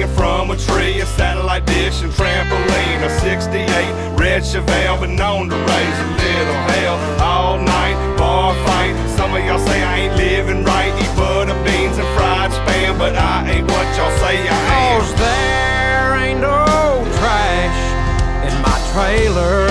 from a tree, a satellite dish and trampoline. A 68 red Chevelle, but known to raise a little hell. All night, bar fight. Some of y'all say I ain't living right. Eat butter beans and fried spam, but I ain't what y'all say I am. 'Cause there ain't no trash in my trailer.